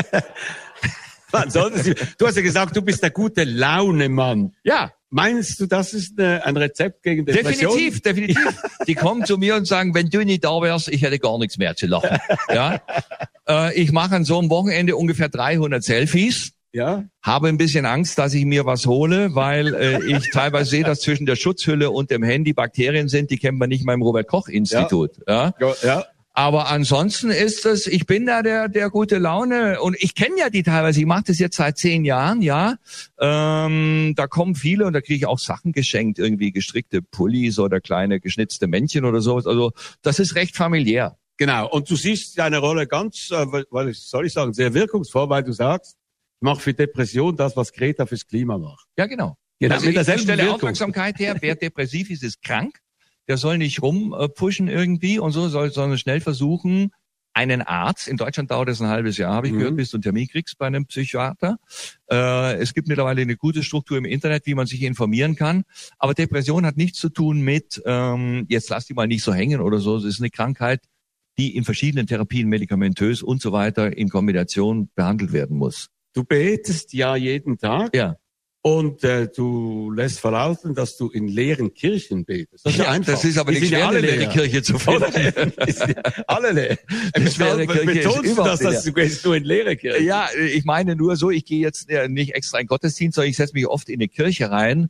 Du hast ja gesagt, du bist der gute Laune-Mann. Ja. Meinst du, das ist ein Rezept gegen Depression? Definitiv. Die kommen zu mir und sagen, wenn du nicht da wärst, ich hätte gar nichts mehr zu lachen. Ja. Ich mache an so einem Wochenende ungefähr 300 Selfies. Ja. Habe ein bisschen Angst, dass ich mir was hole, weil ich teilweise sehe, dass zwischen der Schutzhülle und dem Handy Bakterien sind, die kennt man nicht mal im Robert-Koch-Institut. Ja. Aber ansonsten ist das, ich bin da der gute Laune und ich kenne ja die teilweise, ich mache das jetzt seit 10 Jahren, ja. Da kommen viele und da kriege ich auch Sachen geschenkt, irgendwie gestrickte Pullis oder kleine geschnitzte Männchen oder sowas. Also das ist recht familiär. Genau. Und du siehst deine Rolle ganz, soll ich sagen, sehr wirkungsvoll, weil du sagst, ich mache für Depression das, was Greta fürs Klima macht. Ja, genau. Genau, Also mit derselben ich stelle Wirkung. Aufmerksamkeit her, wer depressiv ist, ist krank. Der soll nicht rumpushen irgendwie und so, sondern schnell versuchen, einen Arzt, in Deutschland dauert es ein halbes Jahr, habe ich gehört, bis du einen Termin kriegst bei einem Psychiater. Es gibt mittlerweile eine gute Struktur im Internet, wie man sich informieren kann. Aber Depression hat nichts zu tun mit, jetzt lass die mal nicht so hängen oder so. Es ist eine Krankheit, die in verschiedenen Therapien, medikamentös und so weiter in Kombination behandelt werden muss. Du betest ja jeden Tag. Ja. Und du lässt verlauten, dass du in leeren Kirchen betest. Das ist ja einfach. Das ist aber Die nicht sind ja schwer, alle eine leere leer. Kirche zu finden. Alle leer. Das wäre Kirche ist Betonst du überhaupt das, dass du gehst nur in leere Kirchen? Ja, ich meine nur so, ich gehe jetzt nicht extra in Gottesdienst, sondern ich setze mich oft in eine Kirche rein.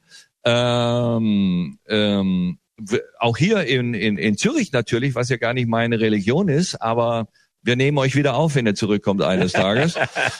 Auch hier in Zürich natürlich, was ja gar nicht meine Religion ist, aber wir nehmen euch wieder auf, wenn ihr zurückkommt eines Tages.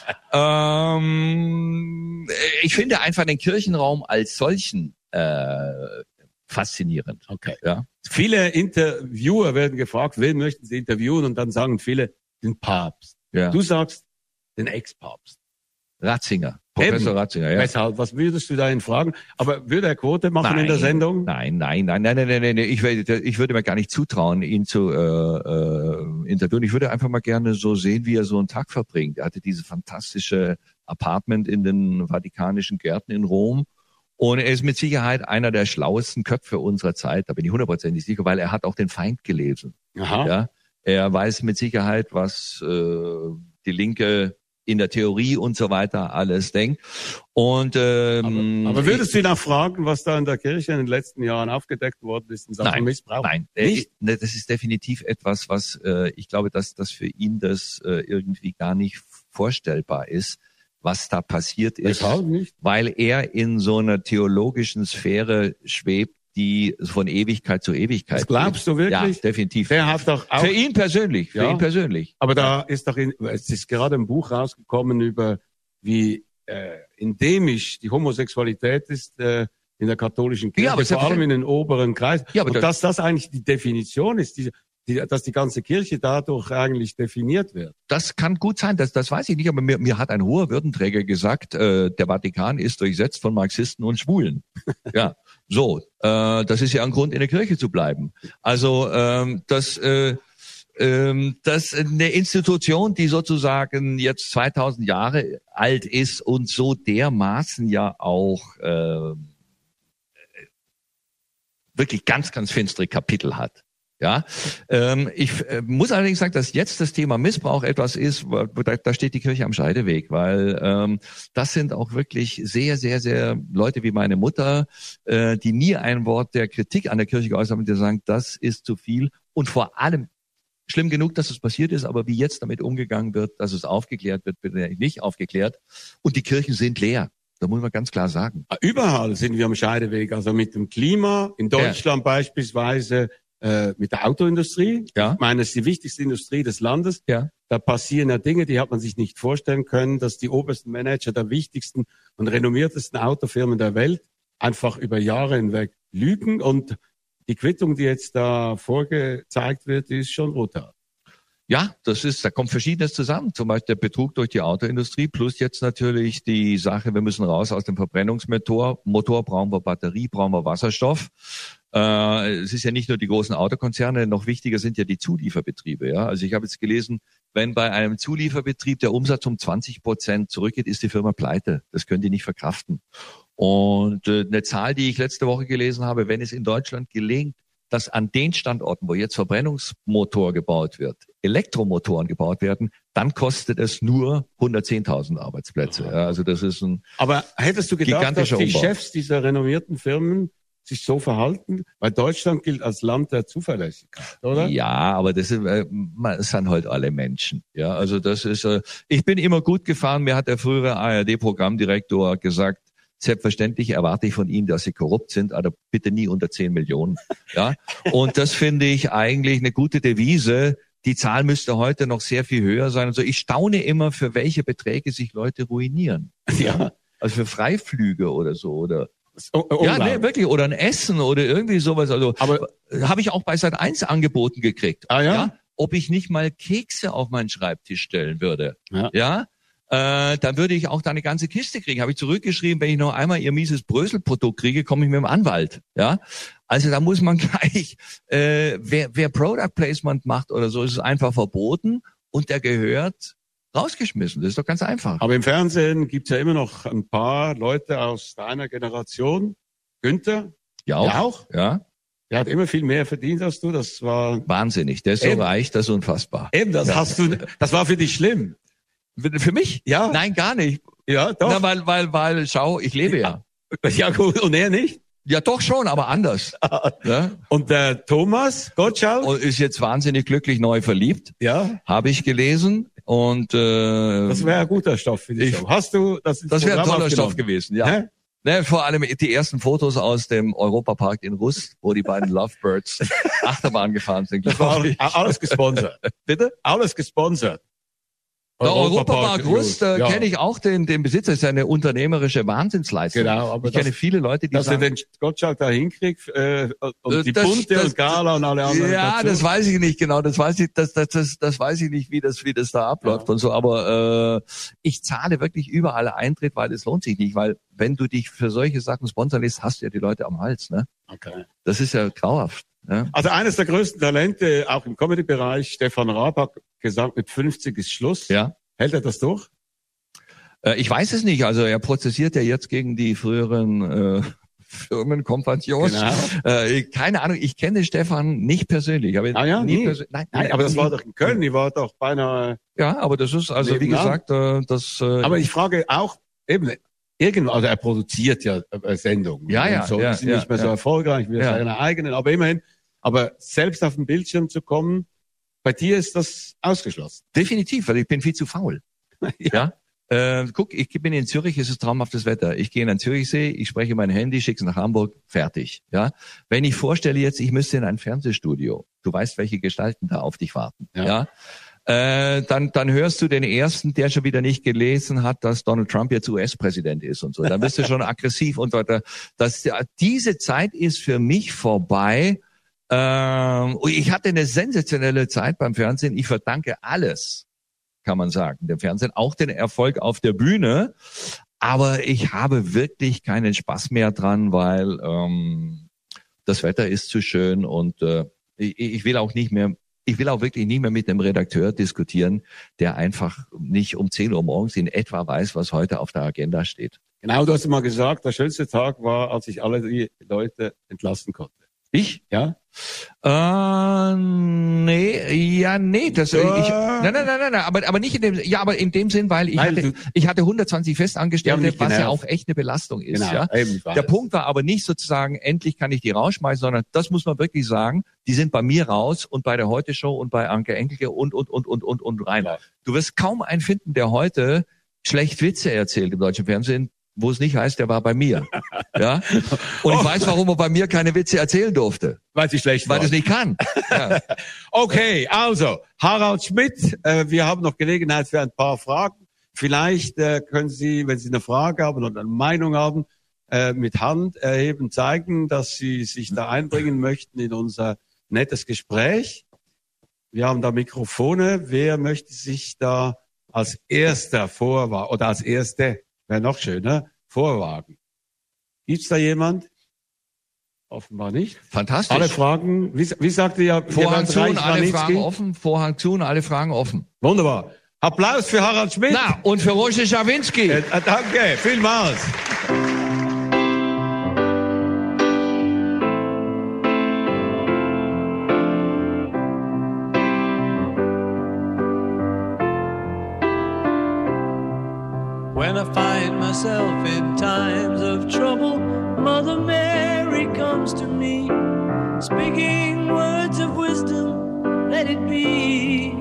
Ich finde einfach den Kirchenraum als solchen faszinierend. Okay. Ja. Viele Interviewer werden gefragt, wen möchten sie interviewen? Und dann sagen viele, den Papst. Ja. Du sagst, den Ex-Papst. Ratzinger. Professor Eben. Ratzinger, ja. Weshalb? Was würdest du da ihn fragen? Aber würde er Quote machen in der Sendung? Nein. Ich würde mir gar nicht zutrauen, ihn zu interviewen. Ich würde einfach mal gerne so sehen, wie er so einen Tag verbringt. Er hatte diese fantastische Apartment in den Vatikanischen Gärten in Rom. Und er ist mit Sicherheit einer der schlauesten Köpfe unserer Zeit. Da bin ich 100% sicher, weil er hat auch den Feind gelesen. Aha. Ja, er weiß mit Sicherheit, was die Linke in der Theorie und so weiter alles denkt. Und Aber würdest du ihn auch fragen, was da in der Kirche in den letzten Jahren aufgedeckt worden ist in Sachen Missbrauch? Nein, Nicht? das ist definitiv etwas, was ich glaube, dass das für ihn das irgendwie gar nicht vorstellbar ist, was da passiert ist, Weshalb nicht? weil er in so einer theologischen Sphäre schwebt, die von Ewigkeit zu Ewigkeit Das glaubst du wirklich? Ja, definitiv. Der hat doch auch, Für ihn persönlich, Ja. Aber aber da ist doch, es ist gerade ein Buch rausgekommen über, wie endemisch die Homosexualität ist in der katholischen Kirche, Ja, aber vor allem in den oberen Kreisen. Ja, aber und dass das eigentlich die Definition ist, dass die ganze Kirche dadurch eigentlich definiert wird. das kann gut sein, das weiß ich nicht, aber mir hat ein hoher Würdenträger gesagt, der Vatikan ist durchsetzt von Marxisten und Schwulen. Ja, so, das ist ja ein Grund, in der Kirche zu bleiben. Also das eine Institution, die sozusagen jetzt 2000 Jahre alt ist und so dermaßen ja auch wirklich ganz, ganz finstere Kapitel hat. Ja, ich muss allerdings sagen, dass jetzt das Thema Missbrauch etwas ist, da steht die Kirche am Scheideweg, weil das sind auch wirklich sehr, sehr, sehr Leute wie meine Mutter, die nie ein Wort der Kritik an der Kirche geäußert haben, die sagen, das ist zu viel und vor allem schlimm genug, dass es passiert ist, aber wie jetzt damit umgegangen wird, dass es aufgeklärt wird, wird nicht aufgeklärt und die Kirchen sind leer. Da muss man ganz klar sagen. Überall sind wir am Scheideweg, also mit dem Klima, in Deutschland beispielsweise, mit der Autoindustrie. Ja. Ich meine, es ist die wichtigste Industrie des Landes. Ja. Da passieren ja Dinge, die hat man sich nicht vorstellen können, dass die obersten Manager der wichtigsten und renommiertesten Autofirmen der Welt einfach über Jahre hinweg lügen. Und die Quittung, die jetzt da vorgezeigt wird, die ist schon brutal. Ja, da kommt Verschiedenes zusammen. Zum Beispiel der Betrug durch die Autoindustrie plus jetzt natürlich die Sache, wir müssen raus aus dem Verbrennungsmotor. Motor brauchen wir Batterie, brauchen wir Wasserstoff. Es ist ja nicht nur die großen Autokonzerne, noch wichtiger sind ja die Zulieferbetriebe. Ja, also ich habe jetzt gelesen, wenn bei einem Zulieferbetrieb der Umsatz um 20% zurückgeht, ist die Firma pleite. Das können die nicht verkraften. Und eine Zahl, die ich letzte Woche gelesen habe, wenn es in Deutschland gelingt, dass an den Standorten, wo jetzt Verbrennungsmotor gebaut wird, Elektromotoren gebaut werden, dann kostet es nur 110.000 Arbeitsplätze. Ja, also das ist ein Aber hättest du gedacht, dass gigantischer die Umbau. Chefs dieser renommierten Firmen sich so verhalten? Weil Deutschland gilt als Land der Zuverlässigkeit, oder? Ja, aber das sind halt alle Menschen. Ja, also das ist. Ich bin immer gut gefahren. Mir hat der frühere ARD-Programmdirektor gesagt: Selbstverständlich erwarte ich von Ihnen, dass Sie korrupt sind, aber bitte nie unter 10 Millionen. Ja, und das finde ich eigentlich eine gute Devise, die Zahl müsste heute noch sehr viel höher sein. Also ich staune immer, für welche Beträge sich Leute ruinieren. Ja. Also für Freiflüge oder so, oder ja, Unglaublich. nee, wirklich, oder ein Essen oder irgendwie sowas. Also Aber habe ich auch bei Sat.1 angeboten gekriegt. Ah, ja? Ob ich nicht mal Kekse auf meinen Schreibtisch stellen würde. Ja. Dann würde ich auch da eine ganze Kiste kriegen. Habe ich zurückgeschrieben, wenn ich noch einmal ihr mieses Bröselprodukt kriege, komme ich mit dem Anwalt. Ja, also da muss man gleich, wer Product Placement macht oder so, ist es einfach verboten und der gehört rausgeschmissen. Das ist doch ganz einfach. Aber im Fernsehen gibt's ja immer noch ein paar Leute aus deiner Generation. Günther, Jauch? Ja. der hat immer viel mehr verdient als du. Das war Wahnsinnig. Der ist so Eben. reich, das ist unfassbar. eben, das das war für dich schlimm. Für mich? Ja. Nein, gar nicht. Ja, doch. Na, weil, schau, ich lebe ja. Ja, gut. Und er nicht? Ja, doch schon, aber anders. Ja? Und der Thomas Gottschalk? Und ist jetzt wahnsinnig glücklich neu verliebt. Ja. Habe ich gelesen. Und Das wäre ein guter Stoff für dich. Hast du das? Das wäre ein toller Stoff gewesen, ja. Hä? Ne, vor allem die ersten Fotos aus dem Europapark in Russ, wo die beiden Lovebirds Achterbahn gefahren sind. Das war glaub ich. alles gesponsert. Bitte? Alles gesponsert. Der Europapark Russ, da ja. kenne ich auch den Besitzer, ist ja eine unternehmerische Wahnsinnsleistung. Genau, aber ich kenne viele Leute, die dass er sagen, den Gottschalk da hinkriegt und die Das- Bunte das- und Gala und alle anderen. ja, dazu. das weiß ich nicht genau, das weiß ich nicht, wie das da abläuft und so, aber ich zahle wirklich überall Eintritt, weil es lohnt sich nicht, weil wenn du dich für solche Sachen sponsern lässt, hast du ja die Leute am Hals, ne? Okay. Das ist ja grauhaft. Ne? Also eines der größten Talente, auch im Comedy-Bereich, Stefan Raab hat gesagt, mit 50 ist Schluss. Ja. Hält er das durch? Ich weiß es nicht, also er prozessiert ja jetzt gegen die früheren Firmenkompagnons. Genau. Keine Ahnung, ich kenne Stefan nicht persönlich. Aber Ah ja, nie? Nein, Aber das nie. war doch in Köln, die war doch beinahe. Ja, aber das ist, also wie Nebenan. gesagt, das... Aber ich frage auch, eben, irgendwo, also er produziert ja Sendungen. Ja, ja, Und so, ja, die sind ja, nicht mehr so ja. erfolgreich wie Ja. seine eigenen, aber immerhin. Aber selbst auf den Bildschirm zu kommen, bei dir ist das ausgeschlossen. Definitiv, weil ich bin viel zu faul. Ja. Guck, ich bin in Zürich, es ist traumhaftes Wetter. Ich gehe in den Zürichsee, ich spreche mein Handy, schicke es nach Hamburg, fertig. Ja. Wenn ich vorstelle jetzt, ich müsste in ein Fernsehstudio, du weißt, welche Gestalten da auf dich warten. Ja. Dann hörst du den ersten, der schon wieder nicht gelesen hat, dass Donald Trump jetzt US-Präsident ist und so. Dann bist du schon aggressiv und so weiter. Diese Zeit ist für mich vorbei. Ich hatte eine sensationelle Zeit beim Fernsehen. Ich verdanke alles, kann man sagen, dem Fernsehen, auch den Erfolg auf der Bühne. Aber ich habe wirklich keinen Spaß mehr dran, weil das Wetter ist zu schön und ich will auch wirklich nicht mehr mit dem Redakteur diskutieren, der einfach nicht um 10 Uhr morgens in etwa weiß, was heute auf der Agenda steht. Genau, du hast mal gesagt, der schönste Tag war, als ich alle die Leute entlassen konnte. Ich? Ja? Nee, nein, aber nicht in dem, ja, aber in dem Sinn, weil ich hatte 120 Festangestellte, nicht was ja genervt. auch echt eine Belastung ist, Genau, ja. eben, ich weiß. Der Punkt war aber nicht sozusagen, endlich kann ich die rausschmeißen, sondern das muss man wirklich sagen, die sind bei mir raus und bei der Heute-Show und bei Anke Engelke und rein. Ja. Du wirst kaum einen finden, der heute schlecht Witze erzählt im deutschen Fernsehen, wo es nicht heißt, der war bei mir. Ja? Und ich weiß, warum er bei mir keine Witze erzählen durfte. Weil sie schlecht Weil war. er es nicht kann. Ja. Okay, also, Harald Schmidt, wir haben noch Gelegenheit für ein paar Fragen. Vielleicht können Sie, wenn Sie eine Frage haben oder eine Meinung haben, mit Hand erheben, zeigen, dass Sie sich da einbringen möchten in unser nettes Gespräch. Wir haben da Mikrofone. Wer möchte sich da als Erster vorwagen oder als Erste, wäre noch schöner, vorwagen? Gibt's da jemand? Offenbar nicht. Fantastisch. Alle Fragen, wie sagte ja Vorhang zu und alle Ranitzky? Fragen offen. Vorhang zu und alle Fragen offen. Wunderbar. Applaus für Harald Schmidt. Na, und für Roger Schawinski. Danke, vielmals. When I find myself in times of trouble, Mother Mary comes to me, speaking words of wisdom, let it be.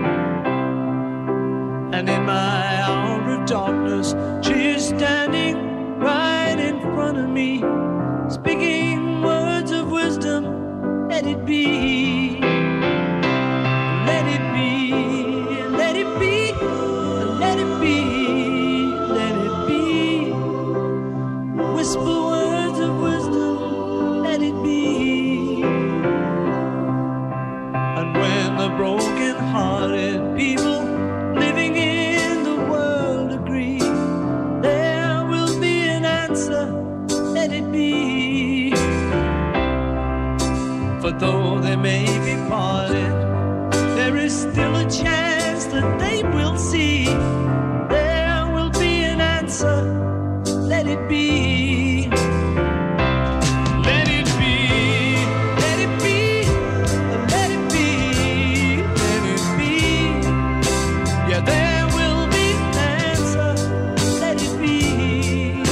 And in my hour of darkness, she is standing right in front of me, speaking words of wisdom, let it be. Let it For though they may be parted, there is still a chance that they will see. There will be an answer. Let it be. Let it be. Let it be. Let it be. Let it be. Yeah, there will be an answer. Let it be.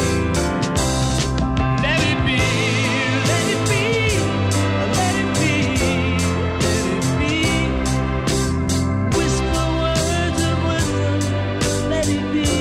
Let it be. Let it be. Let it be. Let it be. Whisper words of wisdom. Let it be.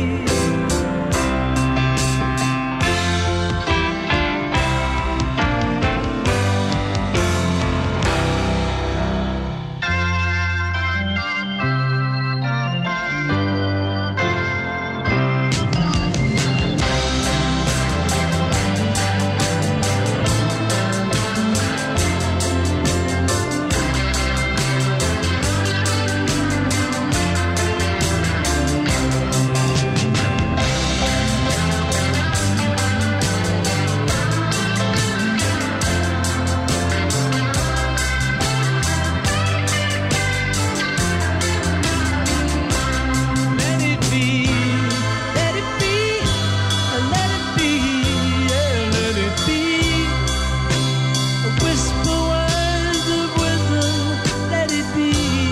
Let it be, let it be, let it be, yeah, let it be. Whisper words of wisdom, let it be.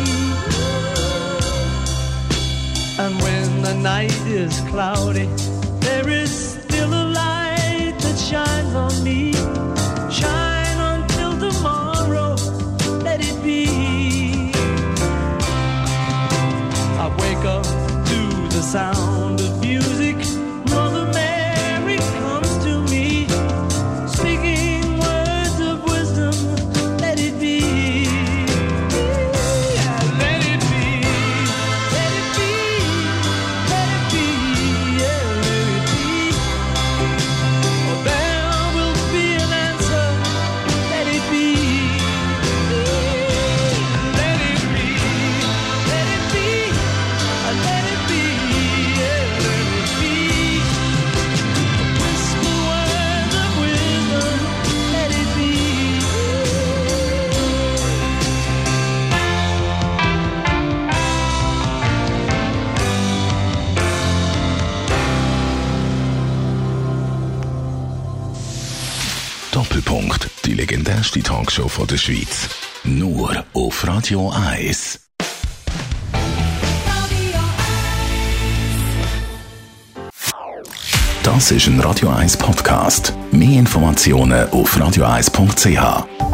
And when the night is cloudy, there is still a light that shines on me. Shine until tomorrow, let it be. I wake up to the sound of music. Mother Mary comes to me, speaking words of wisdom. Let it be. Yeah, let it be. Let it be. Let it be. Yeah, let it be. Oh, there will be an answer. Let it be. Let it be. Let it be. Let it be. Yeah, let it be. Whisper words of wisdom. Let it be. Doppelpunkt, die legendärste Talkshow von der Schweiz. Nur auf Radio 1. Radio 1. Das ist ein Radio 1 Podcast. Mehr Informationen auf radio1.ch.